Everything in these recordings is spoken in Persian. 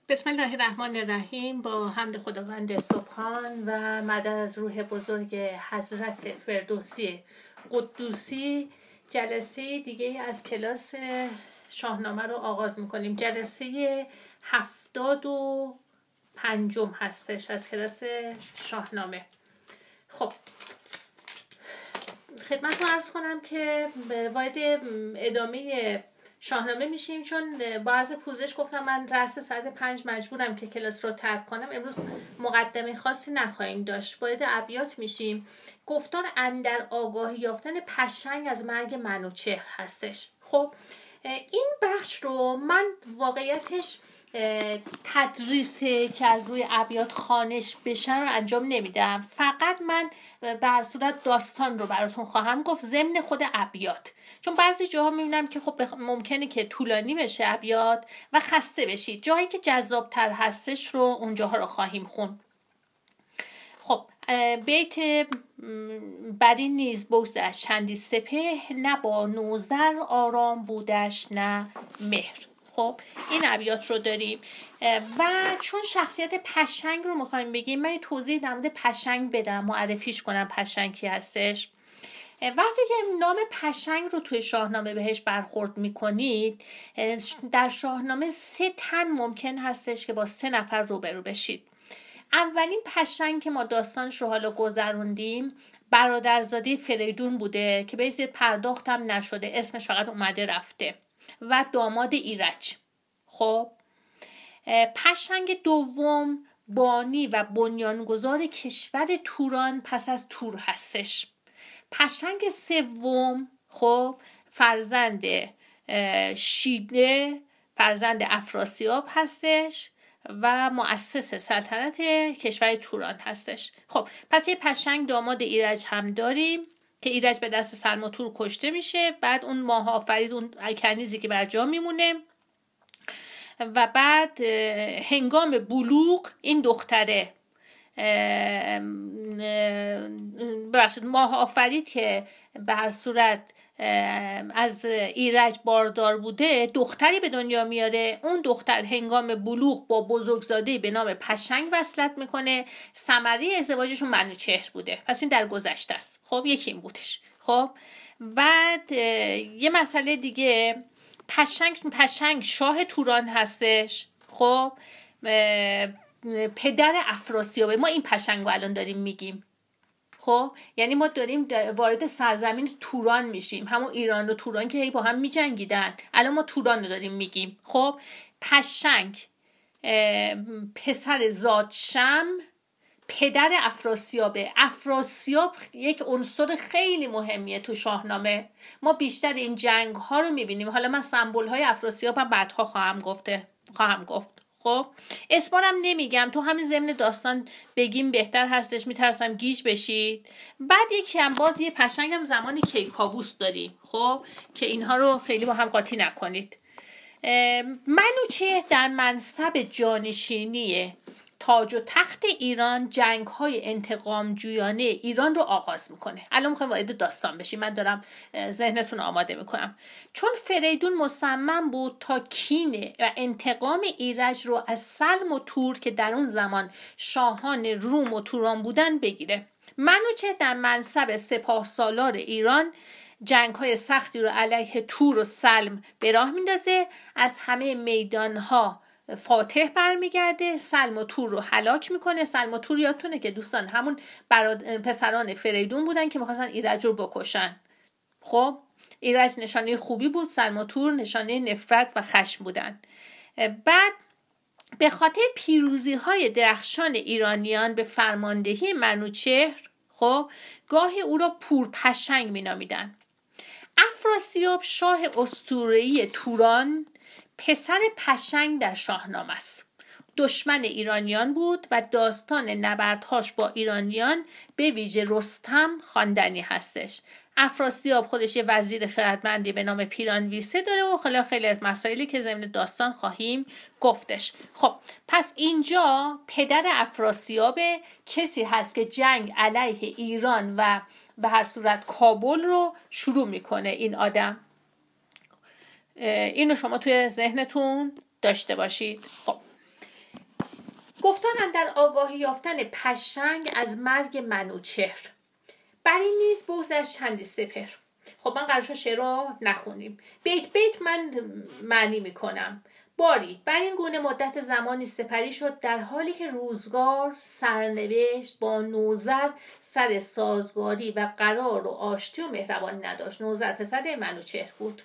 بسم الله الرحمن الرحیم. با حمد خداوند سبحان و مدد از روح بزرگ حضرت فردوسی قدوسی جلسه دیگه از کلاس شاهنامه رو آغاز میکنیم. جلسه 75 هستش از کلاس شاهنامه. خب خدمتتون عرض کنم که وارد ادامه شاهنامه میشیم، چون با عرض پوزش گفتم من رأس ساعت 5 مجبورم که کلاس رو ترک کنم. امروز مقدمه خاصی نخواهیم داشت، وارد ابیات میشیم. گفتار اندر آگاهی یافتن پشنگ از مرگ منوچهر هستش. خب این بخش رو من واقعیتش تدریسه که از روی ابیات خوانش بشن رو انجام نمیدم، فقط من بر صورت داستان رو براتون خواهم گفت ضمن خود ابیات، چون بعضی جاها میبینم که خب ممکنه که طولانی بشه ابیات و خسته بشید. جایی که جذاب تر هستش رو اونجاها رو خواهیم خون. خب بیت بری نیز بگذشت چندی سپهر، نه با نوذر آرام بودش نه مهر. خب این ابیات رو داریم و چون شخصیت پشنگ رو میخوایم بگیم، من توضیح در مورد پشنگ بدم، معرفیش کنم پشنگ کی هستش. وقتی که نام پشنگ رو توی شاهنامه بهش برخورد میکنید، در شاهنامه 3 تن ممکن هستش که با 3 نفر روبرو بشید. اولین پشنگ که ما داستانش رو حالا گذروندیم برادرزاده فریدون بوده که به زیاد پرداختم نشده، اسمش فقط اومده رفته، و داماد ایرج. خب پشنگ دوم بانی و بنیانگذار کشور توران پس از تور هستش. پشنگ سوم خب فرزند شیده، فرزند افراسیاب هستش و مؤسس سلطنت کشور توران هستش. خب پس یه پشنگ داماد ایرج هم داریم که ایرج به دست سلماتور کشته میشه، بعد اون ماه آفرید، اون کنیزی که بر جا میمونه، و بعد هنگام بلوغ این دختره ماه آفرید که به هر صورت از ایرج باردار بوده دختری به دنیا میاره. اون دختر هنگام بلوغ با بزرگزاده به نام پشنگ وصلت میکنه. ثمره ازدواجشون منوچهر بوده. پس این در گذشته است. خب یکی این بودش. خب بعد یه مسئله دیگه، پشنگ شاه توران هستش. خب پدر افراسیابه. ما این پشنگ رو الان داریم میگیم. خب یعنی ما داریم وارد سرزمین توران میشیم، همون ایران و توران که هی با هم میجنگیدن، الان ما توران رو داریم میگیم. خب پشنگ پسر زادشم پدر افراسیابه. افراسیاب یک عنصر خیلی مهمیه تو شاهنامه. ما بیشتر این جنگ ها رو میبینیم. حالا من سمبل های افراسیاب هم بعدها خواهم گفت. خب اسمارم نمیگم، تو همین ضمن داستان بگیم بهتر هستش، میترسم گیج بشید. بعد یکی هم باز یه پشنگ هم زمان کیکاووس داریم، خب که اینها رو خیلی با هم قاطی نکنید. منوچهر در منصب جانشینی تاج و تخت ایران جنگ‌های انتقام جویانه ایران رو آغاز میکنه. الان میخوایم وارد داستان بشیم، من دارم ذهنتون آماده میکنم. چون فریدون مصمم بود تا کینه و انتقام ایرج رو از سلم و تور که در اون زمان شاهان روم و توران بودن بگیره. منوچهر در منصب سپاه سالار ایران جنگ‌های سختی رو علیه تور و سلم به راه میندازه. از همه میدان‌ها فاتح برمیگرده، سلم و تور رو هلاک میکنه. سلم و تور یادتونه که دوستان همون پسران فریدون بودن که میخواستن ایرج رو بکشن. خب ایرج نشانه خوبی بود، سلم و تور نشانه نفرت و خشم بودن. بعد به خاطر پیروزی های درخشان ایرانیان به فرماندهی منوچهر خب گاهی او را پورپشنگ مینامیدن. افراسیاب شاه اسطوره‌ای توران پسر پشنگ در شاهنامه است. دشمن ایرانیان بود و داستان نبردهاش با ایرانیان به ویژه رستم خواندنی هستش. افراسیاب خودش یه وزیر خردمندی به نام پیرانویسه داره و خیلی از مسائلی که ضمن داستان خواهیم گفتش. خب پس اینجا پدر افراسیاب کسی هست که جنگ علیه ایران و به هر صورت کابل رو شروع میکنه. این آدم اینو شما توی ذهنتون داشته باشید. خب گفتن در آگاهی یافتن پشنگ از مرگ منوچهر، بر این نیز بغضش چندی سپر. خب من قرار شد شعر رو نخونیم، بیت بیت من معنی میکنم. باری بر این گونه مدت زمانی سپری شد، در حالی که روزگار سرنوشت با نوذر سر سازگاری و قرار و آشتی و مهربانی نداشت. نوذر پسر منوچهر بود.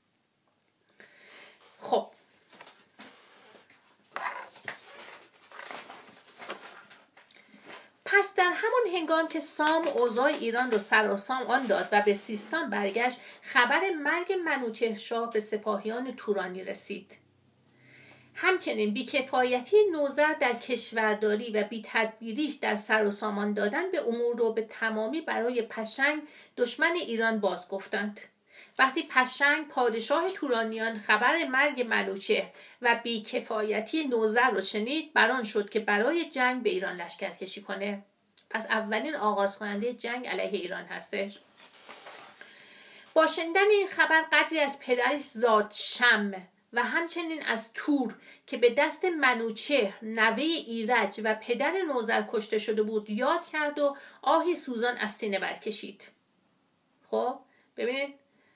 خب پس در همان هنگام که سام اوضاع ایران را سراسام آن داد و به سیستان برگشت، خبر مرگ منوچهر شاه به سپاهیان تورانی رسید. همچنین بیکفایتی نوذر در کشورداری و بی‌تدبیریش در سر و سامان دادن به امور رو به تمامی برای پشنگ دشمن ایران باز گفتند. وقتی پشنگ پادشاه تورانیان خبر مرگ منوچهر و بیکفایتی نوذر رو شنید، بران شد که برای جنگ به ایران لشکرکشی کنه. پس اولین آغاز کننده جنگ علیه ایران هستش. با شنیدن این خبر قدری از پدرش زادشم و همچنین از تور که به دست منوچهر نوه ایرج و پدر نوذر کشته شده بود یاد کرد و آهی سوزان از سینه برکشید. خب ببینید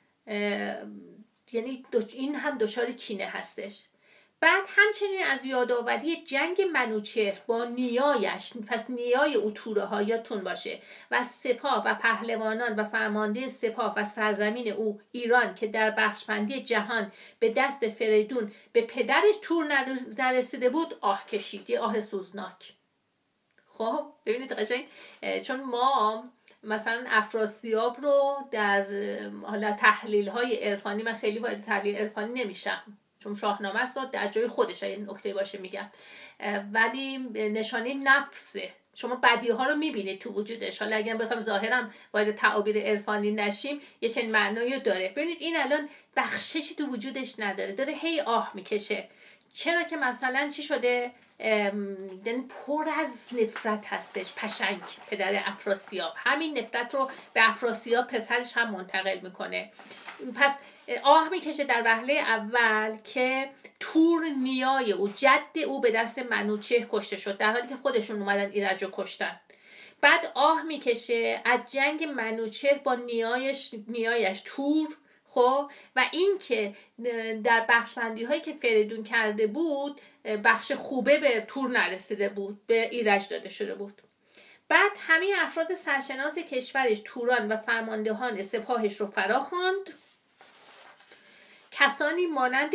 یعنی این هم دچار کینه هستش. بعد همچنین از یادآوری جنگ منوچهر با نیایش، پس نیای او توره ها یادتون باشه، و سپاه و پهلوانان و فرمانده سپاه و سرزمین او ایران که در بخشبندی جهان به دست فریدون به پدرش تور نرسیده بود آه کشید، یه آه سوزناک. خب ببینید قشنگ، چون ما مثلا افراسیاب رو در حالا تحلیل های عرفانی، من خیلی وارد تحلیل عرفانی نمیشم چون شاهنامه است در جای خودش، اگه نکته باشه میگم، ولی نشانه نفسه. شما بدیه ها رو میبینید تو وجودش. حالا اگر بخوام ظاهرم وارد تعابیر عرفانی نشیم یه چنین معنایی داره. ببینید این الان بخششی تو وجودش نداره، داره هی آه میکشه. چرا که مثلا چی شده؟ یعنی پر از نفرت هستش. پشنگ پدر افراسیاب همین نفرت رو به افراسیاب پسرش هم منتقل میکنه. پس آه میکشه در وهله اول که تور نیای او، جد او، به دست منوچهر کشته شد در حالی که خودشون اومدن ایرج رو کشتن. بعد آه میکشه از جنگ منوچهر با نیایش تور. خب و این که در بخشبندی هایی که فریدون کرده بود بخش خوبه به تور نرسیده بود، به ایرج داده شده بود. بعد همه افراد سرشناس کشورش، توران و فرماندهان سپاهش رو فراخواند. کسانی مانند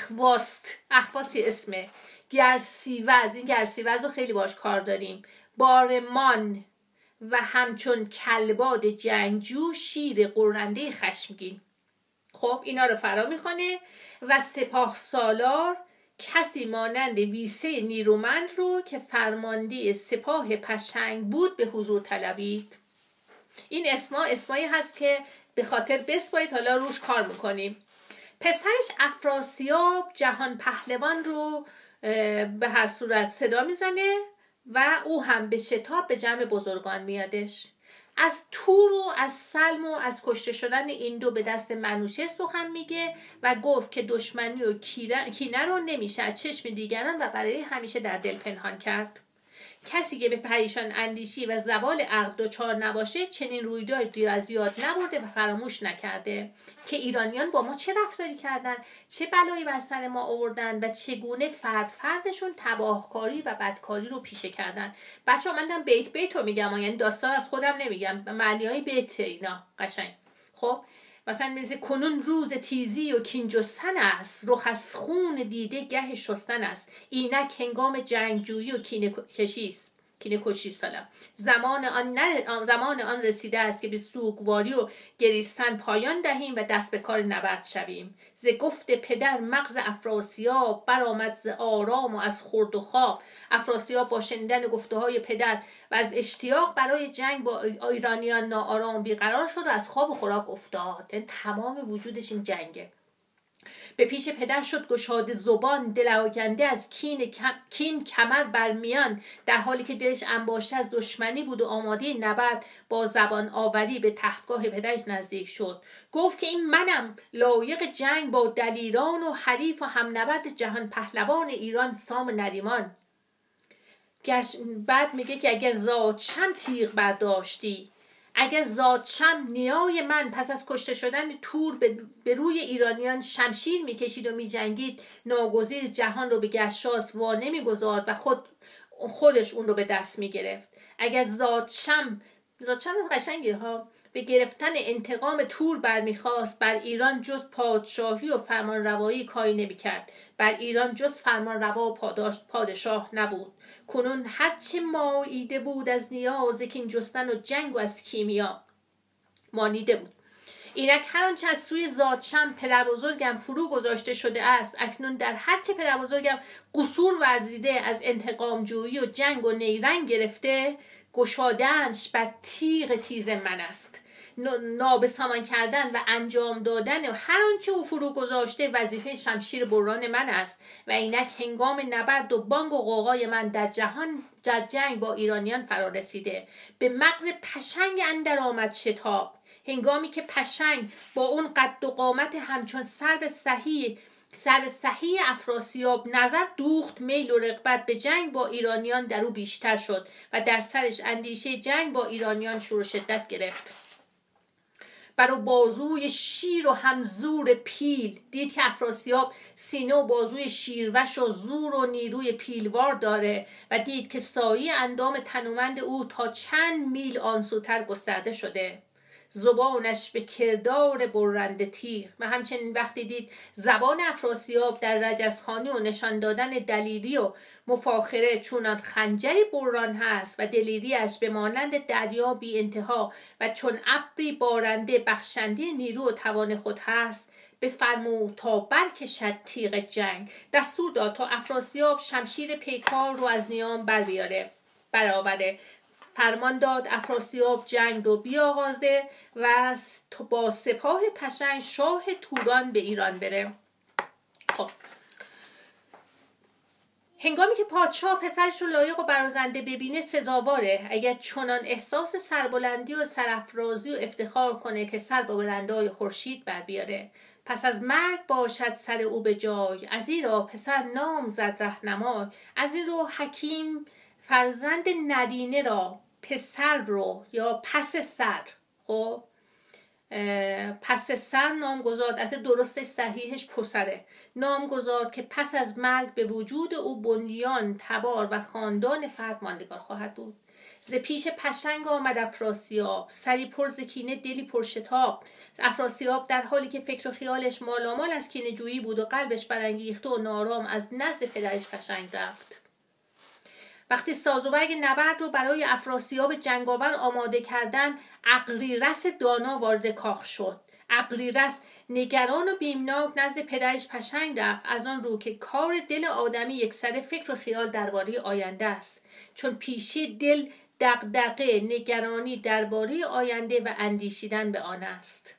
اخواسی اسمه، گرسیوز، این گرسیوز رو خیلی باش کار داریم، بارمان و همچون کلباد جنگجو، شیر قرنده خشمگین. خب اینا رو فرا میخونه و سپاه سالار کسی مانند ویسه نیرومند رو که فرمانده سپاه پشنگ بود به حضور طلبید. این اسمایی هست که به خاطر بسپایید، حالا روش کار میکنیم. پسرش افراسیاب جهان پهلوان رو به هر صورت صدا میزنه و او هم به شتاب به جمع بزرگان میادش. از تور و از سلم و از کشته شدن این دو به دست منوچهر سخن میگه و گفت که دشمنی و کینه رو نمیشه از چشم دیگران و برای همیشه در دل پنهان کرد. کسی که به پریشان اندیشی و زوال عقل دچار نباشه چنین رویدادی از یاد نبرده و فراموش نکرده که ایرانیان با ما چه رفتاری کردن، چه بلایی بر سر ما آوردن و چگونه فردشون تباهکاری و بدکاری رو پیشه کردن. بچه‌ها من بیت رو میگم، یعنی داستان از خودم نمیگم، معنیای بیت اینا قشنگ. خب مثلا میرسه کنون روز تیزی و کین جستن است، رخ از خون دیده گه شستن است، اینک هنگام جنگجویی و کینه کشی سلام. زمان آن رسیده است که به سوگواری و گریستن پایان دهیم و دست به کار نبرد شویم. ز گفت پدر مغز افراسیاب برآمد ز آرام و از خورد و خواب. افراسیاب با شنیدن گفته های پدر و از اشتیاق برای جنگ با ایرانیان ناآرام بیقرار شد و از خواب و خوراک افتاد. یعنی تمام وجودش این جنگه. به پیش پدر شد گشاده زبان، دل آگنده از کین کمر برمیان، در حالی که دلش انباشته از دشمنی بود و آماده نبرد با زبان آوری به تختگاه پدرش نزدیک شد. گفت که این منم لایق جنگ با دلیران و حریف و هم نبرد جهان پهلوان ایران سام نریمان. بعد میگه که اگر زادشم تیغ برداشتی، اگر زادشم نیای من پس از کشته شدن تور به روی ایرانیان شمشیر میکشید و میجنگید، ناگزیر جهان رو به گشاس وا نمیگذارد و خودش اون رو به دست میگرفت. اگر زادشم قشنگه ها، به گرفتن انتقام تور برمیخواست، بر ایران جز پادشاهی و فرمانروایی کاری نمیکرد. بر ایران جز فرمانروا و پادشاه نبود. کنون هرچه ماییده بود از نیاز کین جستن و جنگ و از کیمیا مانیده بود. اینک هر آنچه از سوی زادشم پدر بزرگم فرو گذاشته شده است، اکنون در هرچه پدر بزرگم قصور ورزیده از انتقام جویی و جنگ و نیرنگ گرفته، گشادنش بر تیغ تیز من است. نابسامان کردن و انجام دادن و هر آنچه او فرو گذاشته وظیفه شمشیر بران من است و اینک هنگام نبرد و بانگ و غوغای من در جنگ با ایرانیان فرا رسیده. به مغز پشنگ اندر آمد شتاب، هنگامی که پشنگ با اون قد و قامت همچون سرو صحیح افراسیاب نظر دوخت، میل و رغبت به جنگ با ایرانیان در او بیشتر شد و در سرش اندیشه جنگ با ایرانیان شور و شدت گرفت. برو بازوی شیر و همزور پیل، دید که افراسیاب سینه و بازوی شیروش و زور و نیروی پیلوار داره و دید که سایه اندام تنومند او تا چند میل آنسوتر گسترده شده. زبانش به کردار برنده تیغ، و همچنین وقتی دید زبان افراسیاب در رجزخوانی و نشان دادن دلیری و مفاخره چونان خنجری بران هست و دلیریش به مانند دریا بی انتها و چون ابری بارنده بخشنده نیرو و توان خود هست، بفرمود تا برکشد تیغ جنگ. دستور داد تا افراسیاب شمشیر پیکار رو از نیام برآوره. فرمان داد افراسیاب جنگ رو بیاغازده و با سپاه پشنگ شاه توران به ایران بره. خب هنگامی که پادشاه پسرش رو لایق و برازنده ببینه سزاواره اگر چنان احساس سربلندی و سرافرازی و افتخار کنه که سر به بلندای خورشید بر بیاره. پس از مرگ باشد سر او به جای، از این را پسر نام زد رهنمای. از این رو حکیم فرزند نرینه را پسر رو یا پس سر، خب پس سر نام گذارد، البته درستش صحیحش پسره، نام گذارد که پس از مرگ به وجود او بنیان تبار و خاندان فرد ماندگار خواهد بود. ز پیش پشنگ آمد افراسیاب، سری پر ز کینه دلی پر شتاب. افراسیاب در حالی که فکر و خیالش مالامال از کینه جویی بود و قلبش برانگیخته و نارام از نزد پدرش پشنگ رفت. وقتی سازوبرگ نبرد رو برای افراسیاب جنگاور آماده کردن، اغریرث دانا وارد کاخ شد. اغریرث نگران و بیمناک نزد پدرش پشنگ رفت، از آن رو که کار دل آدمی یکسره فکر و خیال درباره آینده است، چون پیشی دل دغدغه نگرانی درباره آینده و اندیشیدن به آن است.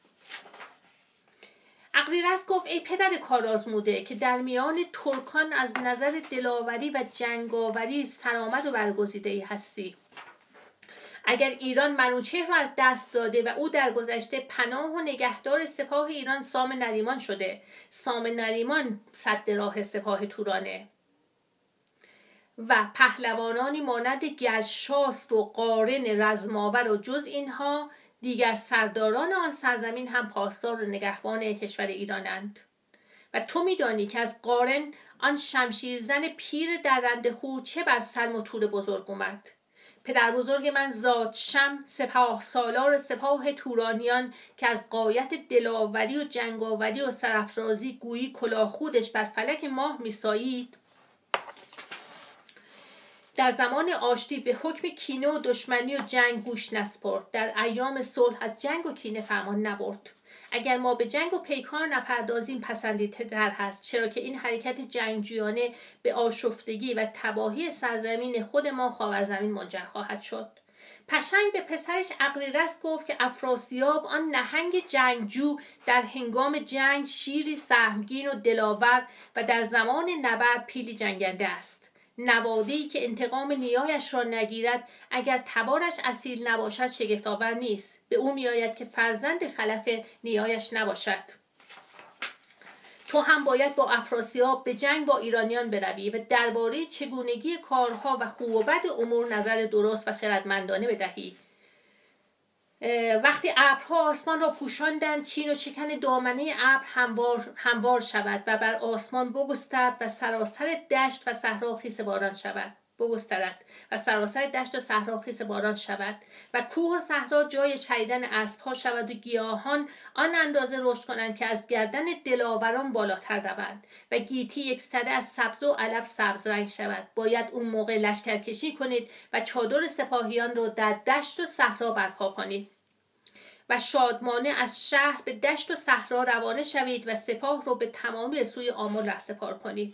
اغریرث گفت ای پدر کارآزموده که در میان ترکان از نظر دلاوری و جنگاوری سرآمد و برگزیده‌ای هستی، اگر ایران منوچهر را از دست داده و او در گذشته پناه و نگهدار سپاه ایران سام نریمان شده، سام نریمان سد راه سپاه تورانه و پهلوانانی مانند گرشاسب و قارن رزماور و جز اینها دیگر سرداران آن سرزمین هم پاسدار و نگهبان کشور ایرانند. و تو میدانی که از قارن آن شمشیرزن پیر درنده خو چه بر سلم و تور بزرگ اومد. پدر بزرگ من زادشم سپاه سالار سپاه تورانیان که از غایت دلاوری و جنگاوری و سرافرازی گویی کلاه خودش بر فلک ماه میسایید، در زمان آشتی به حکم کینه و دشمنی و جنگ گوش نسپرد، در ایام صلح از جنگ و کینه فرمان نبرد. اگر ما به جنگ و پیکار نپردازیم پسندیدتر هست، چرا که این حرکت جنگجویانه به آشفتگی و تباهی سرزمین خود ما خاورزمین منجر خواهد شد. پشنگ به پسرش اغریرث گفت که افراسیاب آن نهنگ جنگجو در هنگام جنگ شیری سهمگین و دلاور و در زمان نبرد پیلی جنگنده است. نواده‌ای که انتقام نیایش را نگیرد اگر تبارش اصیل نباشد شگفت‌آور نیست. به او میآید که فرزند خلف نیایش نباشد. تو هم باید با افراسیاب به جنگ با ایرانیان بروی و درباره چگونگی کارها و خوب و بد امور نظر درست و خردمندانه بدهی. وقتی ابرها آسمان را پوشاندند، چین و چکن دامنه ابر هموار شود و بر آسمان بگسترد و سراسر دشت و صحرا خیس باران شود و کوه و صحرا جای چریدن اسبها شود و گیاهان آن اندازه رشد کنند که از گردن دلاوران بالاتر روند و گیتی یکسره از سبز و علف سبز رنگ شود. باید اون موقع لشکرکشی کنید و چادر سپاهیان را در دشت و صحرا برپا کنید و شادمانه از شهر به دشت و صحرا روانه شوید و سپاه را به تمامی سوی آمل رهسپار کنید.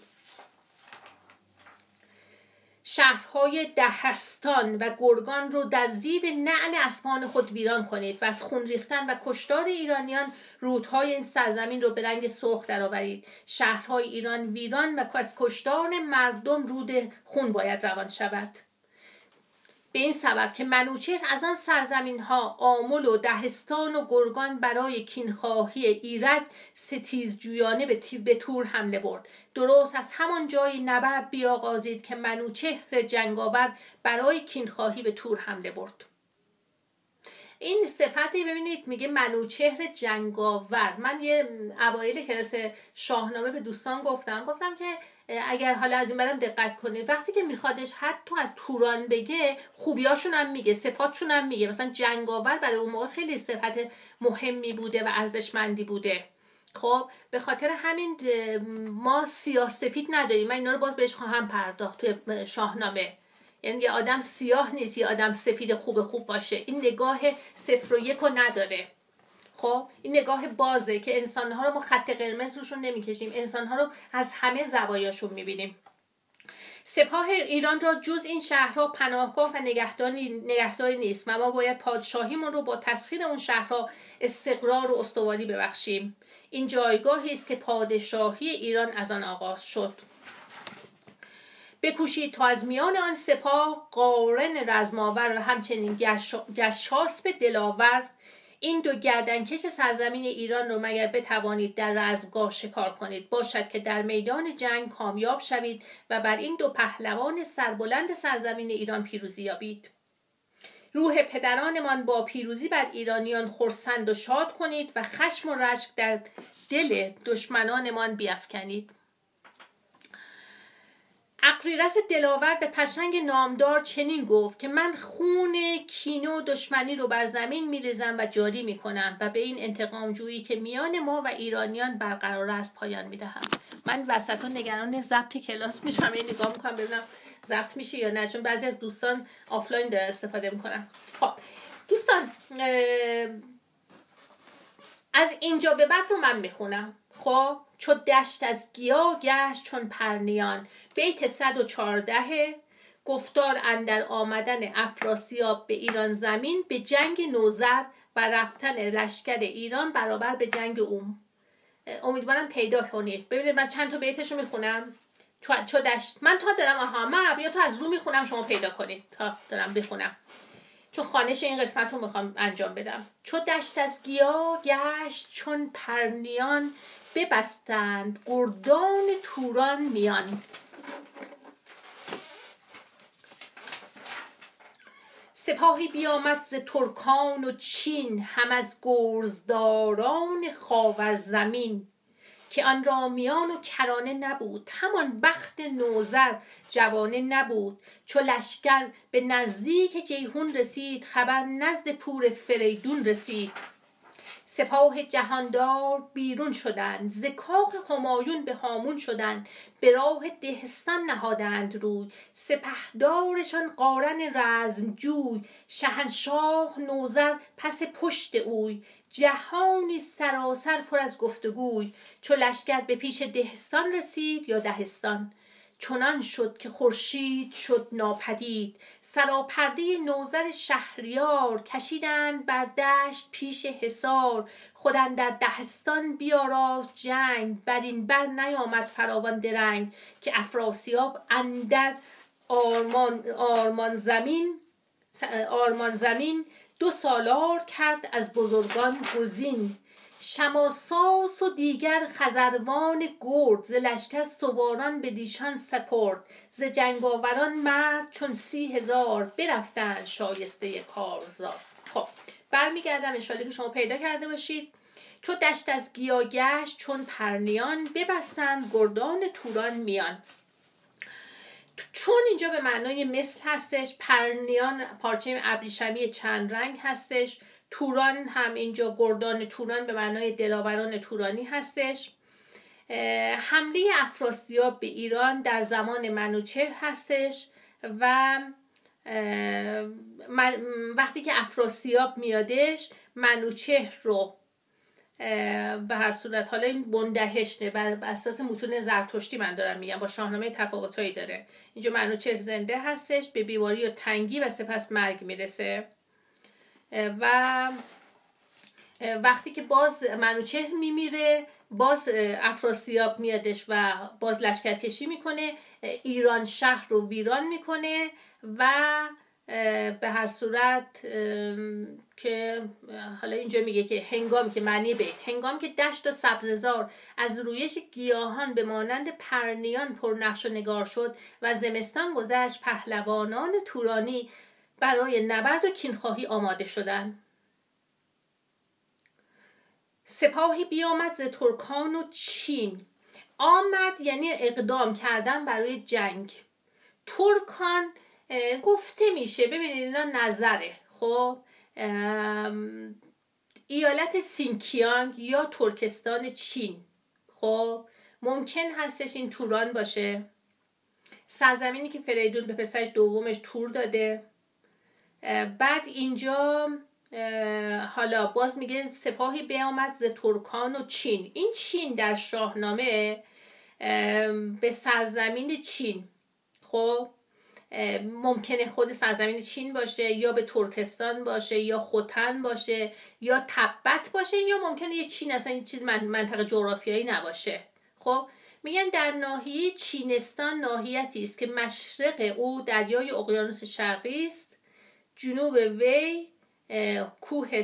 شهرهای دهستان و گرگان رو در زیر نعل اسبان خود ویران کنید و از خون ریختن و کشتار ایرانیان رودهای این سرزمین رو به رنگ سرخ درآورید. شهرهای ایران ویران و از کشتار مردم رود خون باید روان شود. به این سبب که منوچهر از آن سرزمین ها آمل و دهستان و گرگان برای کینخواهی ایرج ستیزجویانه به تور حمله برد. درست از همان جای نبرد بیاغازید که منوچهر جنگاور برای کینخواهی به تور حمله برد. این صفتی ببینید میگه منوچهر جنگاور. من یه اوایل کلاس شاهنامه به دوستان گفتم که اگر حالا از این برم دقت کنید، وقتی که میخوادش حتی از توران بگه خوبیاشون هم میگه، صفاتشون هم میگه. مثلا جنگاور برای اون موقع خیلی صفت مهمی بوده و ارزشمندی بوده. خب به خاطر همین ما سیاه سفید نداریم. من اینا رو باز بهش خواهم پرداخت توی شاهنامه. یعنی یه آدم سیاه نیست، یه آدم سفید خوب باشه. این نگاه 0 و 1 رو نداره. خب این نگاه بازه که انسانها رو ما خط قرمز روشون نمیکشیم، انسانها رو از همه زوایاشون میبینیم. سپاه ایران را جز این شهرها پناهگاه و نگهداری نیست و ما باید پادشاهیمون رو با تسخیر اون شهرها استقرار و استواری ببخشیم. این جایگاهی است که پادشاهی ایران از آن آغاز شد. بکوشید تا از میان آن سپاه قارن رزماور و همچنین گشاسپ دلاور، این دو گردنکش سرزمین ایران رو مگر بتوانید در رزمگاه شکار کنید، باشد که در میدان جنگ کامیاب شوید و بر این دو پهلوان سربلند سرزمین ایران پیروزی یابید. روح پدرانمان با پیروزی بر ایرانیان خرسند و شاد کنید و خشم و رشک در دل دشمنانمان بیفکنید. اغریرث دلاور به پشنگ نامدار چنین گفت که من خون کینه و دشمنی رو بر زمین میریزم و جاری میکنم و به این انتقام جویی که میان ما و ایرانیان برقرار است پایان میدهم. من وسطا نگران ضبط کلاس میشم، این نگاه میکنم ببینم ضبط میشه یا نه، چون بعضی از دوستان آفلاین داره استفاده میکنن. خب دوستان از اینجا به بعد رو من میخونم. خب چو دشت از گیا گشت چون پرنیان، بیت 114. گفتار اندر آمدن افراسیاب به ایران زمین به جنگ نوذر و رفتن لشکر ایران برابر به جنگ اوم. امیدوارم پیدا کنید. ببینید من چند تا بیتشو میخونم. چو دشت من تا دارم من ابیاتو از رو میخونم، شما پیدا کنید تا دارم بخونم، چون خوانش این قسمت رو میخوام انجام بدم. چو دشت از گیا گشت چون پرنیان، ببستند گردان توران میان. سپاهی بیامد ز ترکان و چین، هم از گرزداران خاور زمین، که آن را میان و کرانه نبود، همان بخت نوذر جوانه نبود. چو لشکر به نزدیک جیحون رسید، خبر نزد پور فریدون رسید. سپاه جهاندار بیرون شدند، ز کاخ همایون به هامون شدند. به راه دهستان نهادند روی، سپهدارشان قارن رزمجوی. شهنشاه نوذر پس پشت اوی، جهانی سراسر پر از گفتگوی. چو لشکر به پیش دهستان رسید یا دهستان، چنان شد که خورشید شد ناپدید. سراپرده نوذر شهریار، کشیدند بر دشت پیش حصار. خود اندر دهستان بیاراست جنگ، بر این بر نیامد فراوان درنگ. که افراسیاب اندر آرمان زمین 2 سالار کرد از بزرگان گزین. شماساس و دیگر خزروان گرد، ز لشکر سواران به دیشان سپرد. ز جنگاوران مرد چون 30,000، برفتند شایسته کارزار. خب برمیگردم انشالله که شما پیدا کرده باشید. چو دشت از گیا گشت چون پرنیان، ببستند گردان توران میان. چون اینجا به معنای مثل هستش، پرنیان پارچه ابریشمی چند رنگ هستش، توران هم اینجا گردان توران به معنای دلاوران تورانی هستش. حمله افراسیاب به ایران در زمان منوچهر هستش و وقتی که افراسیاب میادش منوچهر رو به هر صورت، حالا این بندهشته بر اساس متون زرتشتی من دارم میگم، با شاهنامه تفاوتایی داره. اینجا منوچهر زنده هستش، به بیماری و تنگی و سپس مرگ میرسه و وقتی که باز منوچهر میمیره باز افراسیاب میادش و باز لشکرکشی میکنه، ایران شهر رو ویران میکنه و به هر صورت که حالا اینجا میگه که هنگامی که معنی بیت، هنگامی که دشت و سبززار از رویش گیاهان به مانند پرنیان پر نقش و نگار شد و زمستان گذشت، پهلوانان تورانی برای نبرد و کینخواهی آماده شدند. سپاهی بیامد ز ترکان و چین. آمد یعنی اقدام کردن برای جنگ. ترکان گفته میشه، ببینید اینا نظره، خب ایالت سینکیانگ یا ترکستان چین، خب ممکن هستش این توران باشه، سرزمینی که فریدون به پسرش دومش تور داده. بعد اینجا حالا باز میگه سپاهی بیامد ز ترکان و چین. این چین در شاهنامه به سرزمین چین، خب ممکنه خود سرزمین چین باشه یا به ترکستان باشه یا خوتن باشه یا تبت باشه یا ممکنه یه چین اصلا یه چیز منطقه جغرافیایی نباشه. خب میگن در ناحیه چینستان ناحیتی است که مشرق او دریای اقیانوس شرقی است، جنوب وی کوه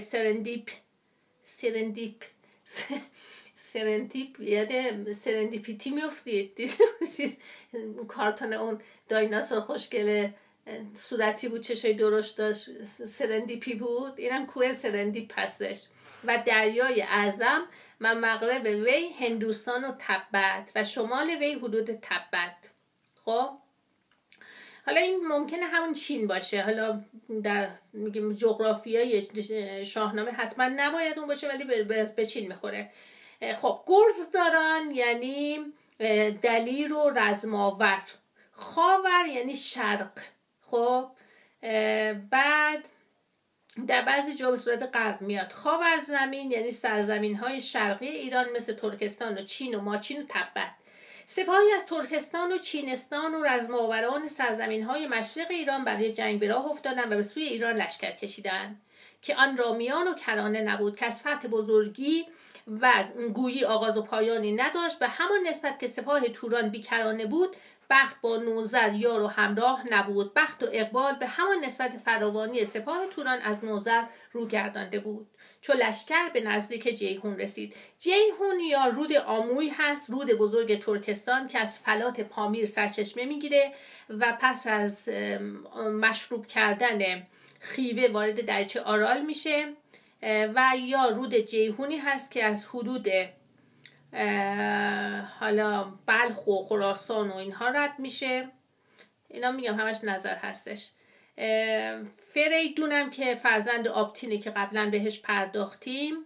سرندیپ یاد سرندیپیتی میافتید کارتون اون دایناسور خوشگله صورتی بود، چشای درشت داشت، سرندیپی بود، اینم کوه سرندیپ هستش و دریای اعظم و مغرب وی هندوستان و تبت و شمال وی حدود تبت. خب حالا این ممکنه همون چین باشه، حالا در میگیم جغرافیای شاهنامه حتما نباید اون باشه ولی به چین میخوره. خب گرزداران یعنی دلیر و رزماور، خاور یعنی شرق. خب بعد در بعضی جا به صورت غرب میاد. خاور زمین یعنی سرزمین های شرقی ایران مثل ترکستان و چین و ماچین و تبت. سپاهی از ترکستان و چینستان و رزماوران سرزمین های مشرق ایران برای جنگ به راه افتادند و به سوی ایران لشکر کشیدند که آن را میان و کرانه نبود، که از فتح بزرگی و گویی آغاز و پایانی نداشت، به همان نسبت که سپاه توران بیکرانه بود، بخت با نوذر یار و همراه نبود. بخت و اقبال به همان نسبت فراوانی سپاه توران از نوذر رو گردانده بود. چو لشکر به نزدیک جیهون رسید. جیهون یا رود آموی هست، رود بزرگ ترکستان که از فلات پامیر سرچشمه میگیره و پس از مشروب کردن خیوه وارد دریچه آرال میشه و یا رود جیهونی هست که از حدود حالا بلخ و خراسان و اینها رد میشه. اینا میگم همش نظر هستش. فریدونم که فرزند آبتینه که قبلا بهش پرداختیم،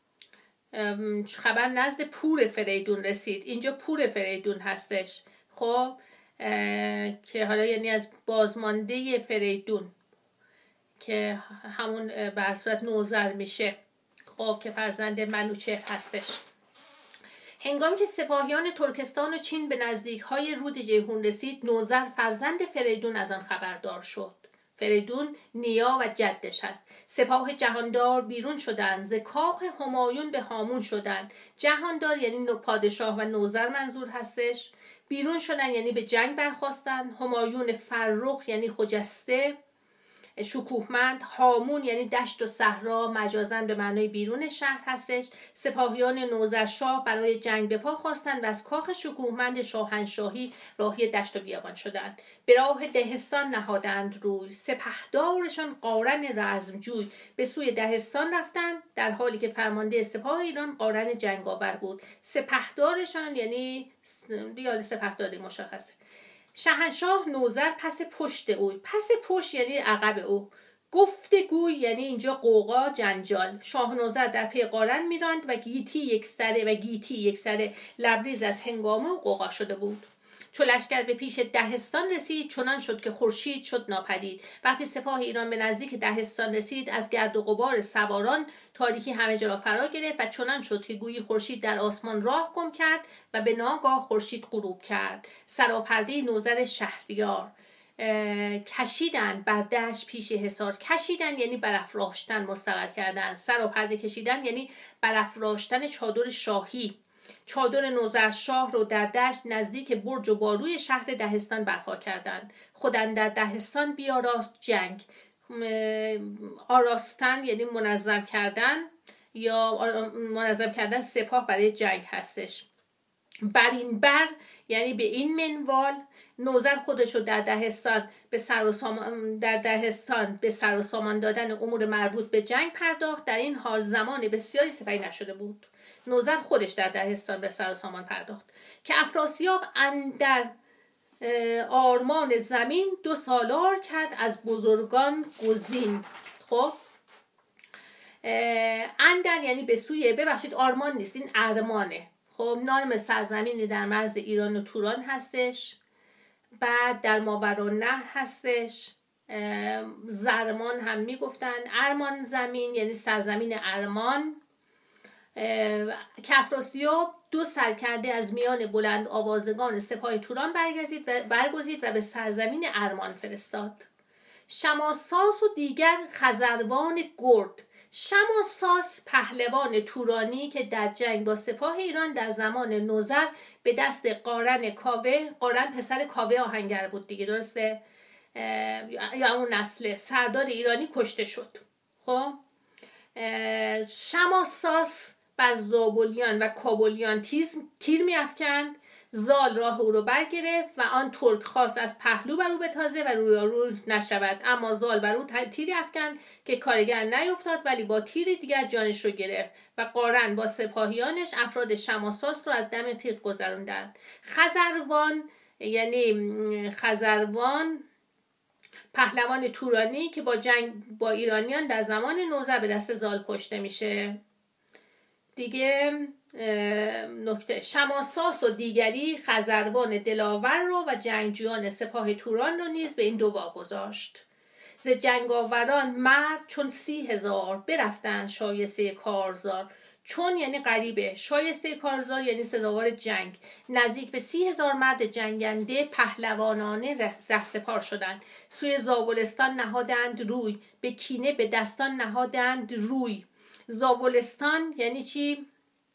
خبر نزد پور فریدون رسید. اینجا پور فریدون هستش، خب که حالا یعنی از بازمانده فریدون که همون به صورت نوذر میشه، خب که فرزند منوچهر هستش. هنگامی که سپاهیان ترکستان و چین به نزدیک های رود جیهون رسید، نوذر فرزند فریدون از آن خبردار شد. فریدون نیا و جدش هست. سپاه جهاندار بیرون شدند، ز کاخ همایون به هامون شدند. جهاندار یعنی پادشاه و نوذر منظور هستش. بیرون شدن یعنی به جنگ برخاستن. همایون فرخ یعنی خجسته شکوهمند. هامون یعنی دشت و صحرا، مجازاً به معنای بیرون شهر هستش. سپاهیان نوذرشاه برای جنگ به پا خواستند و از کاخ شکوهمند شاهنشاهی راهی دشت و بیابان شدند. به راه دهستان نهادند روی، سپهدارشان قارن رزمجوی به سوی دهستان رفتند، در حالی که فرمانده سپاه ایران قارن جنگاور بود. سپهدارشان یعنی دیال سپهداری مشخصه. شاهنشاه نوذر پس پشت او، پس پشت یعنی عقب او. گفتگوی یعنی اینجا قوقا، جنجال. شاه نوذر در پی قارن میراند و گیتی یک سره لبریز از هنگامه و قوقا شده بود. چو لشکر به پیش دهستان رسید، چنان شد که خورشید شد ناپدید. وقتی سپاه ایران به نزدیک دهستان رسید، از گرد و غبار سواران تاریکی همه جا را فرا گرفت و چنان شد که گویی خورشید در آسمان راه گم کرد و به ناگاه خورشید غروب کرد. سراپرده نوذر شهریار کشیدن بر دشت پیش حصار. کشیدن یعنی برافراشتن، مستقر کردن. سراپرده کشیدن یعنی برافراشتن چادر شاهی. چادر نوذرشاه رو در دشت نزدیک برج و باروی شهر دهستان برپا کردند. خود اندر دهستان بیاراست جنگ. آراستن یعنی منظم کردن یا منظم کردن سپاه برای جنگ هستش. بر این بر یعنی به این منوال. نوذر خودش رو در دهستان به سر و سامان دادن امور مربوط به جنگ پرداخت. در این حال زمان بسیاری سپری نشده بود. نوذر خودش در دهستان به سر و سامان پرداخت که افراسیاب اندر آرمان زمین 2 سالار کرد از بزرگان گزین. خب اندر یعنی به سوی، ببخشید آرمان نیست، این ارمانه. خب نام سرزمینی در مرز ایران و توران هستش. بعد در ماوراءالنهر هستش. زرمان هم میگفتن. ارمان زمین یعنی سرزمین ارمان. که افراسیاب 2 سرکرده از میان بلند آوازگان سپاه توران برگزید و به سرزمین ارمان فرستاد. شماساس و دیگر خزروان گرد. شماساس پهلوان تورانی که در جنگ با سپاه ایران در زمان نوذر به دست قارن کاوه، قارن پسر کاوه آهنگر بود دیگه، درسته؟ یا اون نسل سردار ایرانی کشته شد. خب شماساس بر زابلیان و کابلیان تیر می‌افکند. زال راه او رو برگرفت و آن ترک خواست از پهلو بر او بتازه و رویارو نشود، اما زال بر او تیری افکند که کارگر نیفتاد، ولی با تیر دیگر جانش رو گرفت و قارن با سپاهیانش افراد شماساس رو از دم تیغ گذراندند. خزروان یعنی خزروان پهلوان تورانی که با جنگ با ایرانیان در زمان نوذر به دست زال کشته میشه. دیگه نکته شماساس و دیگری خزروان دلاور رو و جنگجویان سپاه توران رو نیز به این 2 واگذاشت. ز جنگاوران مرد چون 30,000 برفتند شایسته کارزار. چون یعنی غریبه، شایسته کارزار یعنی سزاوار جنگ. نزدیک به 30,000 مرد جنگنده پهلوانانه رهسپار شدند. سوی زاولستان نهادند روی، به کینه به دستان نهادند روی. زاولستان یعنی چی؟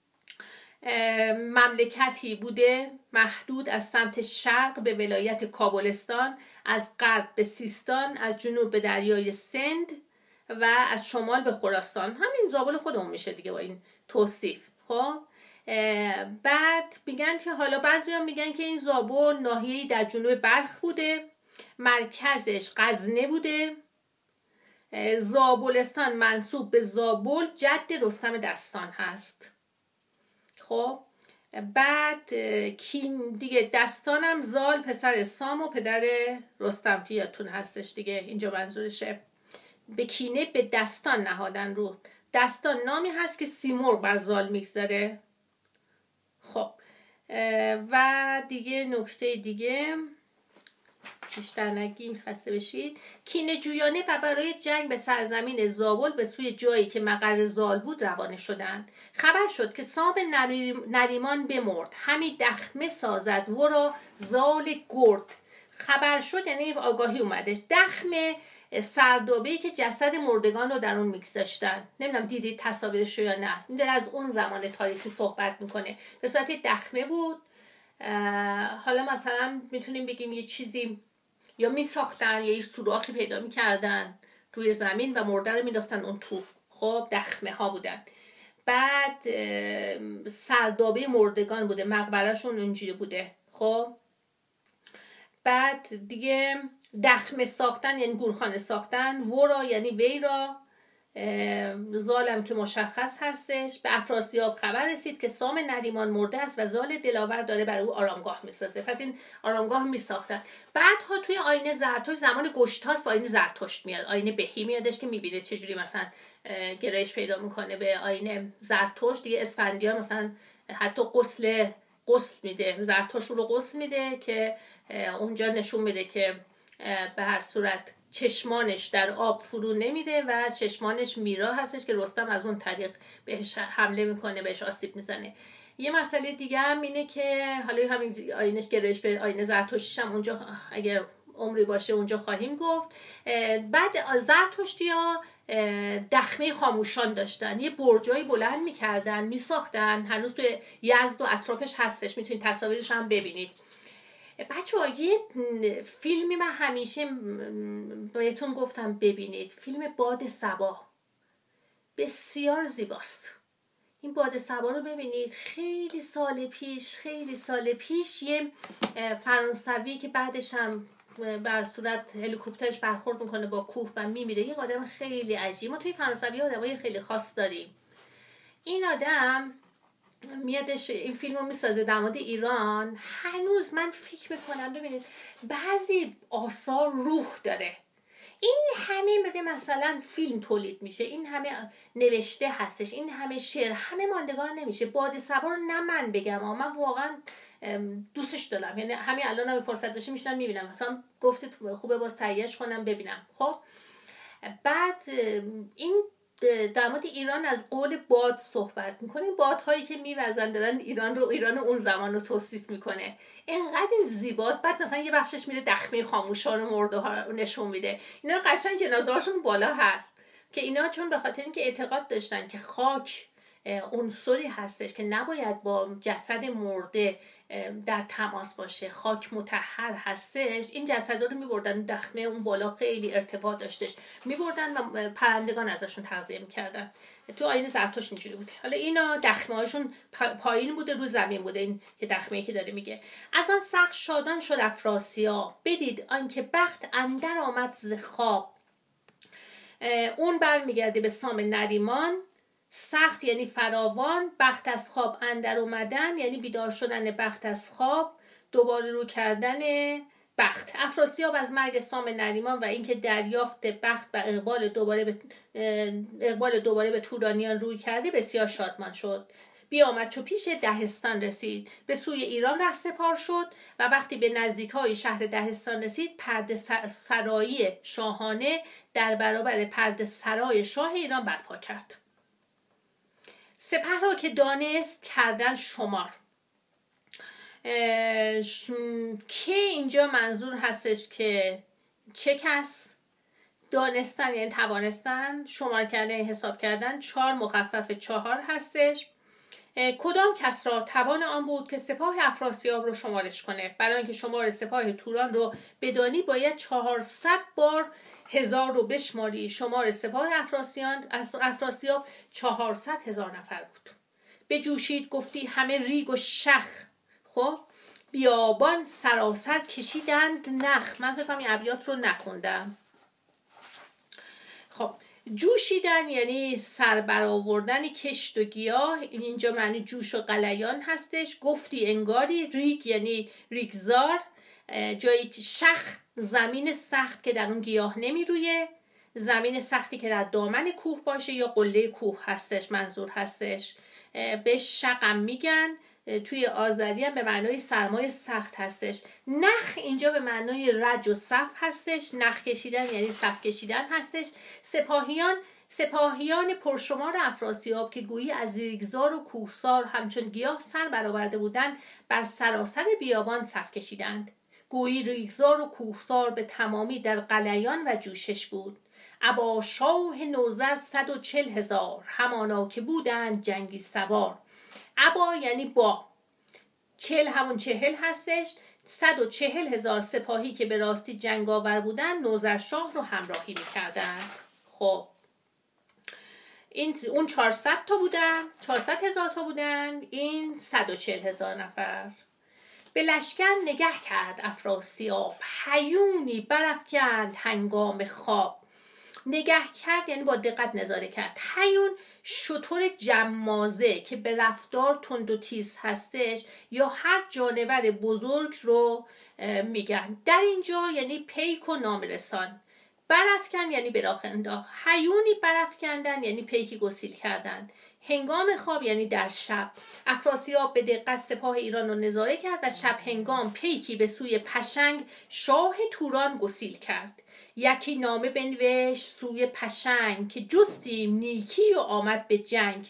مملکتی بوده محدود از سمت شرق به ولایت کابلستان، از غرب به سیستان، از جنوب به دریای سند و از شمال به خراسان. همین زابل خودمون میشه دیگه با این توصیف. خب بعد میگن که حالا بعضیا میگن که این زابل ناحیه‌ای در جنوب بلخ بوده، مرکزش غزنه بوده. زابلستان منسوب به زابل جد رستم دستان هست. خب بعد کین دیگه دستانم زال پسر سام و پدر رستم که یادتون هستش دیگه، اینجا منظورشه. به کینه به دستان نهادن رو. دستان نامی هست که سیمرغ بر زال میگذاره. خب و دیگه نکته دیگه بیشتر نگیم خسته بشید. کینه جویانه و برای جنگ به سرزمین زابل به سوی جایی که مقر زال بود روانه شدند. خبر شد که سام نریمان بمرد، همی دخمه سازد ورا زال گرد. خبر شد یعنی آگاهی اومدش. دخمه سردابه‌ای که جسد مردگان رو در اون میگذاشتن. نمیدونم دیدید تصاویرش رو یا نه. این از اون زمان تاریخی صحبت میکنه. به صورت دخمه بود. حالا مثلا میتونیم بگیم یه چیزی یا میساختن یا یه سوراخی پیدا میکردن روی زمین و مرده رو مینداختن اون تو. خب دخمه ها بودن. بعد سردابه مردگان بوده، مقبرهشون اونجوری بوده. خب بعد دیگه دخمه ساختن یعنی گورخانه ساختن، ورا یعنی وی را، زالم که مشخص هستش. به افراسیاب خبر رسید که سام نریمان مرده است و زال دلاور داره برای او آرامگاه میسازه. پس این آرامگاه میساختن. بعدها توی آیین زرتشت زمان گشتاس با آیین زرتشت میاد، آیین بهی میادش که میبینه چجوری مثلا گرایش پیدا میکنه به آیین زرتشت. دیگه اسفندیار مثلا حتی غسل میده، زرتشت رو غسل میده که اونجا نشون میده که به هر صورت چشمانش در آب فرو نمیره و چشمانش میرا هستش که رستم از اون طریق بهش حمله میکنه، بهش آسیب میزنه. یه مسئله دیگه هم اینه که حالا همین آیینش گرایش به آیین زرتشتیش هم اونجا اگر عمری باشه اونجا خواهیم گفت. بعد زرتشتی‌ها دخمه خاموشان داشتن، یه برجایی بلند میکردن، میساختن، هنوز توی یزد و اطرافش هستش، میتونید تصاویرش هم ببینید. بچه‌ها یه فیلمی من همیشه بهتون گفتم ببینید، فیلم باد صبا بسیار زیباست. این باد صبا رو ببینید. خیلی سال پیش یه فرانسوی که بعدش هم بر صورت هلیکوپترش برخورد میکنه با کوه و میمیره، یه آدم خیلی عجیب. ما توی فرانسوی آدمای خیلی خاص داریم. این آدم میادش این فیلم رو میسازه در مورد ایران. هنوز من فکر میکنم ببینید بعضی آثار روح داره. این همه بده مثلا فیلم تولید میشه، این همه نوشته هستش، این همه شعر، همه ماندگار نمیشه. باد صبا رو نه من بگم، من واقعا دوستش دارم، یعنی همین الان هم فرصت داشته میشنم میبینم، مثلا گفتید خوبه باز تهیهش کنم ببینم. خب بعد این در مورد ایران از قول باد صحبت میکنه. این بادهایی که میوزن دارن ایران اون زمان رو توصیف میکنه. اینقدر زیباست. بعد مثلا یه بخشش میره دخمه خاموشان و مرده ها نشون میده. اینا قشنگ جنازه هاشون بالا هست که اینا چون به خاطر اینکه اعتقاد داشتن که خاک عنصری هستش که نباید با جسد مرده در تماس باشه، خاک مطهر هستش، این جسدا رو میبردن دخمه اون بالا خیلی ارتفاع داشتش، میبردن و پرندگان ازشون تغذیه میکردن. تو آیین زرتشت اینجوری بوده. حالا اینا دخمه هاشون پایین بوده، رو زمین بوده. این که دخمه‌ای که داره میگه از آن سخت شادان شد افراسیاب، بدید آنکه بخت اندر آمد ز خواب. اون برمیگرده به سام نریمان. سخت یعنی فراوان، بخت از خواب اندر اومدن یعنی بیدار شدن بخت از خواب، دوباره رو کردن بخت. افراسیاب از مرگ سام نریمان و اینکه دریافت بخت و اقبال دوباره به تورانیان روی کرده بسیار شادمان شد. بیامد چو پیش دهستان رسید، به سوی ایران ره سپار شد و وقتی به نزدیکای شهر دهستان رسید پرده سرایی شاهانه در برابر پرده سرای شاه ایران برپا کرد. سپه را که دانست کردن شمار. که اینجا منظور هستش که چه کس، دانستن یعنی توانستن، شمار کردن یعنی حساب کردن، 4 مخفف 4 هستش. کدام کس را توان آن بود که سپاه افراسیاب رو شمارش کنه؟ برای اینکه شمار سپاه توران رو بدانی باید 400 بار 1000 رو بشماری. شمار سپاه افراسیاب 400,000 نفر بود. بجوشید گفتی همه ریگ و شخ. خب بیابان سراسر کشیدند نخ. من فکر کنم این ابیات رو نخوندم. خب جوشیدن یعنی سر برآوردن کشت و گیاه، اینجا معنی جوش و غلیان هستش. گفتی انگاری. ریگ یعنی ریگزار، جایی شخ زمین سخت که در اون گیاه نمی رویه، زمین سختی که در دامن کوه باشه یا قله کوه هستش منظور هستش. به شقم میگن. توی آذری هم به معنای سرمای سخت هستش. نخ اینجا به معنای رج و صف هستش. نخ کشیدن یعنی صف کشیدن هستش. سپاهیان پرشمار افراسیاب که گویی از ریگزار و کوهسار همچون گیاه سر برآورده بودند بر سراسر بیابان صف کشیدند. گویی ریگزار و کوهسار به تمامی در غلیان و جوشش بود. ابا شاه نوذر 140,000 همانا که بودند جنگی سوار. ابا یعنی با، 40 همون 40 هستش. 140,000 سپاهی که به راستی جنگاور بودن نوذر شاه رو همراهی میکردند. خب اون 400 تا بودن، 400,000 تا بودن، این 140,000 نفر. به لشکر نگه کرد افراسیاب، هیونی برافکند هنگام خواب. نگه کرد یعنی با دقت نظاره کرد. هیون شتر جمازه که به رفتار تند و تیز هستش یا هر جانور بزرگ رو میگن. در اینجا یعنی پیک و نامرسان. برافکن یعنی به راه انداخت. هیونی برافکندن یعنی پیکی گسیل کردن. هنگام خواب یعنی در شب. افراسیاب به دقت سپاه ایران رو نظاره کرد و شب هنگام پیکی به سوی پشنگ شاه توران گسیل کرد. یکی نامه بنوشت سوی پشنگ که جستیم نیکی و آمد به جنگ.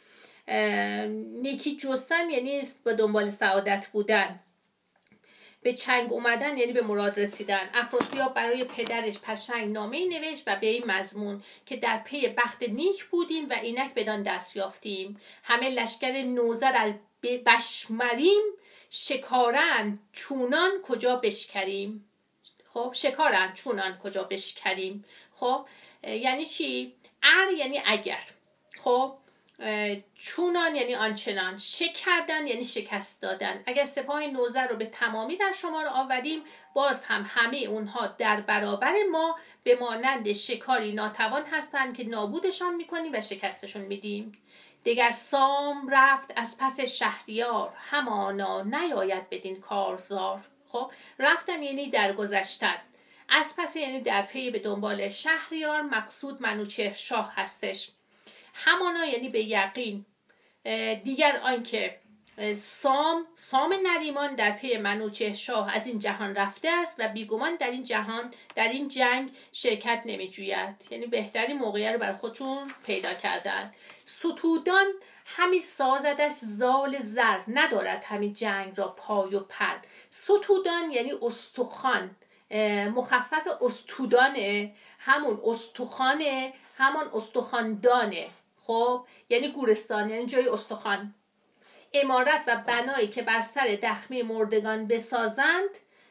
نیکی جستن یعنی به دنبال سعادت بودن. به چنگ اومدن یعنی به مراد رسیدن. افراسیاب برای پدرش پشنگ نامه‌ای نوشت و به این مضمون که در پی بخت نیک بودیم و اینک بدان دست یافتیم. همه لشکر نوذر بشمریم، شکارند چونان کجا بشکریم. خب شکارند چونان کجا بشکریم. خب یعنی چی؟ یعنی اگر. خب چونان یعنی آنچنان. شکردن یعنی شکست دادن. اگر سپاه نوذر رو به تمامی در شمار آوریم، باز هم همه اونها در برابر ما به مانند شکاری ناتوان هستند که نابودشان میکنیم و شکستشون میدیم. دگر سام رفت از پس شهریار، همانا نیاید بدین کارزار. خب رفتن یعنی درگذشتن. از پس یعنی در پی به دنبال شهریار، مقصود منوچهر شاه هستش. همانا یعنی به یقین. دیگر آنکه سام نریمان در پی منوچهر شاه از این جهان رفته است و بیگمان در این جنگ شرکت نمی جوید. یعنی بهترین موقعیت رو بر خودشون پیدا کردن. ستودان همی سازدش زال زر، ندارد همی جنگ را پای و پر. ستودان یعنی استخوان، مخفف استودانه، همون استخوانه، همون استخواندانه. خب یعنی گورستان، یعنی جای استخوان. عمارت و بنایی که بر سر دخمه مردگان بسازند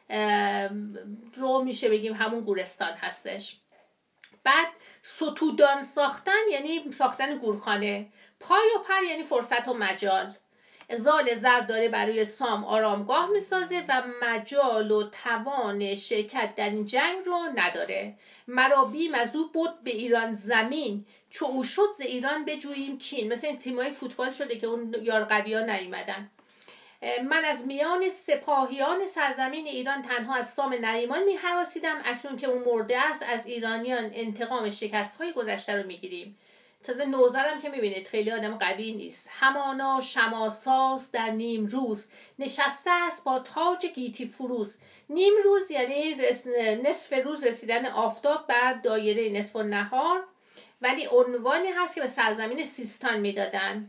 رو میشه بگیم همون گورستان هستش. بعد ستودان ساختن یعنی ساختن گورخانه. پای و پر یعنی فرصت و مجال. زال زر داره برای سام آرامگاه میسازه و مجال و توان شرکت در این جنگ رو نداره. مرا بیم از او بود به ایران زمین، چو او شد ز ایران بجوییم کین. مثل این تیمای فوتبال شده که اون یار قوی ها نیومدن. من از میان سپاهیان سرزمین ایران تنها از سام نریمان می‌هراسیدم، اکنون که اون مرده است از ایرانیان انتقام شکست‌های گذشته رو میگیریم. تازه نوذرم که میبینید خیلی آدم قوی نیست. همانا شماساس در نیمروز، نشسته است با تاج گیتی فروز. نیمروز یعنی نصف روز رسیدن آفتاب بر دایره نصف النهار، ولی عنوانی هست که به سرزمین سیستان میدادن،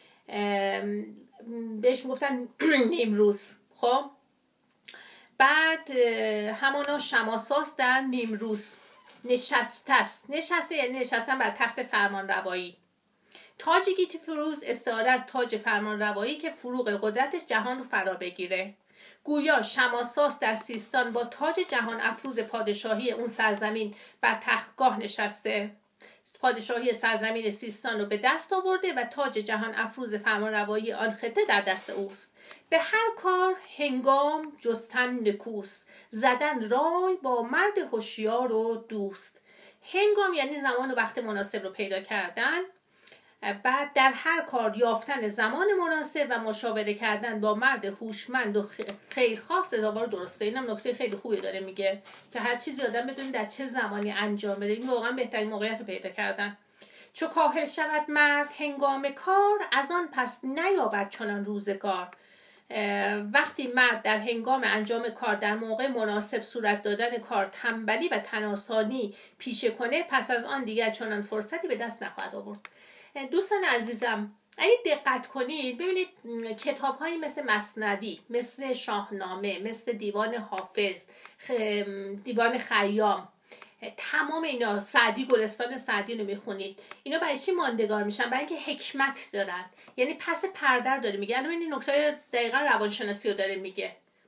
بهش میگفتن نیمروز. خب بعد همانا شماساس در نیمروز نشسته است. نشسته یعنی نشستن بر تخت فرمان روایی. تاج گیتی فروز استعاره از تاج فرمان روایی که فروغ قدرتش جهان رو فرا بگیره. گویا شماساس در سیستان با تاج جهان افروز پادشاهی اون سرزمین بر تختگاه نشسته. پادشاهی سرزمین سیستان رو به دست آورده و تاج جهان افروز فرمانروایی آن خطه در دست اوست. به هر کار هنگام جستن نکوست، زدن رای با مرد هوشیار و دوست. هنگام یعنی زمان و وقت مناسب رو پیدا کردن. بعد در هر کار یافتن زمان مناسب و مشاوره کردن با مرد هوشمند و خیرخواه سزاوار درسته. اینم نکته خیلی خوبی داره میگه که هر چیزی آدم بدونه در چه زمانی انجام بده. این واقعا بهترین موقعیت رو پیدا کردن. چو کاهل شود مرد هنگام کار، از آن پس نیابد چنان روزگار. وقتی مرد در هنگام انجام کار در موقع مناسب صورت دادن کار تنبلی و تناسانی پیشه کنه، پس از آن دیگر چنان فرصتی به دست نخواهد آورد. دوستان عزیزم، اگه دقت کنید ببینید کتاب‌هایی مثل مثنوی، مثل شاهنامه، مثل دیوان حافظ، دیوان خیام، تمام اینا، سعدی، گلستان سعدی رو میخونید، اینا برای چی ماندگار میشن؟ برای اینکه حکمت دارن. یعنی پس پرده داره میگه. الان این نکته دقیقاً روانشناسی رو داره میگه.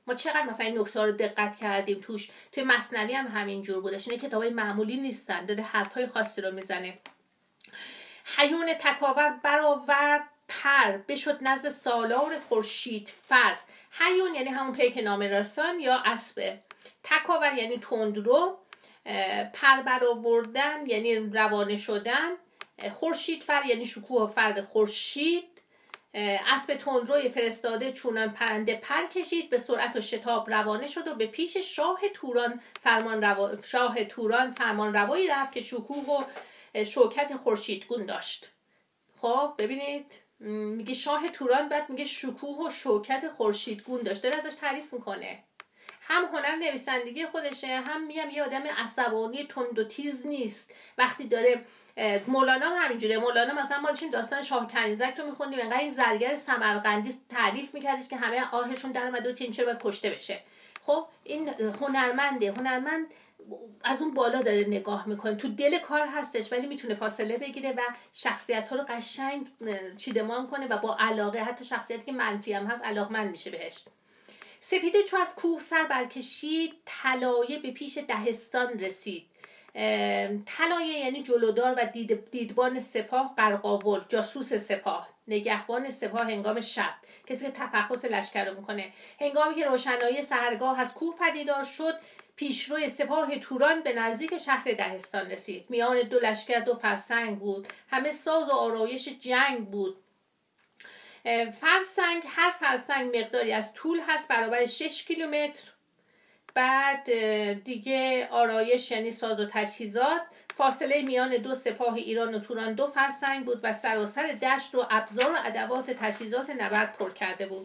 ما چقدر مثلا این نکته رو دقت کردیم توش. توی مثنوی هم همینجور بودش. این کتابای معمولی نیستن، داره حرفای خاصی رو میزنه. هیون تکاور برآورد پر، بشد نزد سالار خورشید فر. هیون یعنی همون پیک نامه رسان یا اسبه. تکاور یعنی تندرو. پر برآوردن یعنی روانه شدن. خورشید فر یعنی شکوه و فرد خورشید. اسب تندروی فرستاده چونان پرنده پر کشید، به سرعت و شتاب روانه شد و به پیش شاه توران فرمان روایی رفت که شکوه و شوکت خورشیدگون داشت. خب ببینید میگه شاه توران، بعد میگه شکوه و شوکت خورشیدگون داشت، داره ازش تعریف میکنه. هم هنر نویسندگی خودشه، هم میگم یه آدم عصبانی تند و تیز نیست. وقتی داره مولانا هم همینجوره. مولانا مثلا ما داشتیم داستان شاه کنیزک رو میخوندیم، انقدر این زرگر سمرقندی تعریف میکردش که همه آهشون در اومد و که این چرا باید کشته بشه. خب این هنرمند از اون بالا داره نگاه میکنه، تو دل کار هستش ولی میتونه فاصله بگیره و شخصیت ها رو قشنگ چیدمان کنه و با علاقه، حتی شخصیتی که منفی هم هست علاقمند میشه بهش. سپیده چو از کوه سر برکشید، طلایه به پیش دهستان رسید. طلایه یعنی جلودار و دیدبان سپاه، قرقاول جاسوس سپاه، نگهبان سپاه هنگام شب، کسی که تفحص لشکر رو میکنه. هنگامی که روشنایی سحرگاه از کوه پدیدار شد، پیشروی سپاه توران به نزدیک شهر دهستان رسید. میان دو لشکر 2 فرسنگ بود، همه ساز و آرایش جنگ بود. فرسنگ، هر فرسنگ مقداری از طول هست، برابر 6 کیلومتر. بعد دیگه آرایش یعنی ساز و تجهیزات. فاصله میان 2 سپاه ایران و توران 2 فرسنگ بود و سراسر دشت و ابزار و ادوات تجهیزات نبرد پر کرده بود.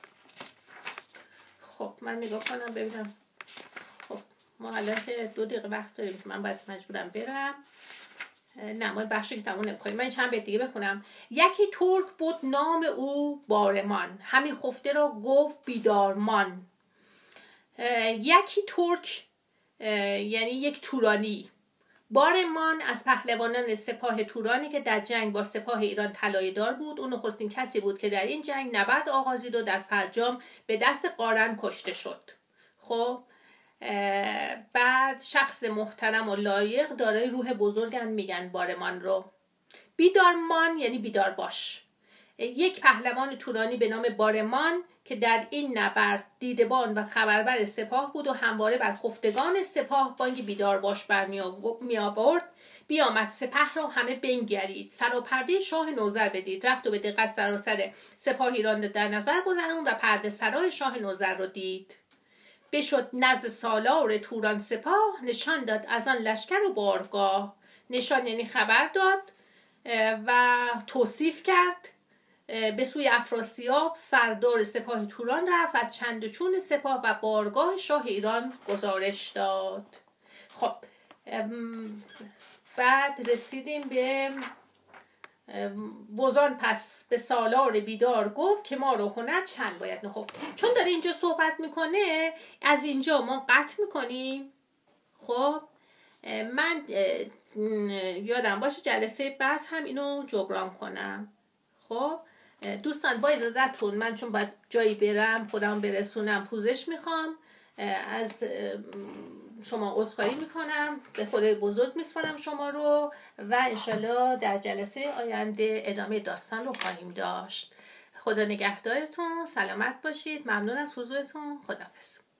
خب من نگاه کنم ببینم. خب ما الان که 2 دقیقه وقت داریم که من باید مجبورم برم. نه ما بخشی که تموم نمی‌کنیم. من چند بیت دیگه بخونم. یکی ترک بود نام او بارمان، همی خفته را گفت بیدارمان. یکی ترک یعنی یک تورانی. بارمان از پهلوانان سپاه تورانی که در جنگ با سپاه ایران طلایه‌دار بود. اون نخستین کسی بود که در این جنگ نبرد آغازید و در فرجام به دست قارن کشته شد. خب بعد شخص محترم و لایق، دارای روح بزرگم میگن بارمان رو. بیدارمان یعنی بیدار باش. یک پهلوان تورانی به نام بارمان که در این نبرد دیدبان و خبربر سپاه بود و همواره بر خفتگان سپاه بانگ بیدار باش برمی آورد. بیامد سپه را همه بنگرید، سراپرده شاه نوذر بدید. رفت و به دقت سراسر سپاه ایران در نظر گذراند و پرده سرای شاه نوذر را دید. بشد نزد سالار توران سپاه، نشان داد از آن لشکر و بارگاه. نشان یعنی خبر داد و توصیف کرد. به سوی افراسیاب سردار سپاه توران رفت و از چند و چون سپاه و بارگاه شاه ایران گزارش داد. خب بعد رسیدیم به بزان پس به سالار بیدار گفت که ما رو هنر چند باید نهفت. چون داره اینجا صحبت میکنه از اینجا ما قطع میکنیم. خب من یادم باشه جلسه بعد هم اینو جبران کنم. خب دوستان با اجازهتون من چون باید جایی برم خودم برسونم پوزش میخوام، از شما عذرخواهی میکنم، به خدای بزرگ میسپارم شما رو و انشالله در جلسه آینده ادامه داستان رو خواهیم داشت. خدا نگهدارتون، سلامت باشید، ممنون از حضورتون، خداحافظ.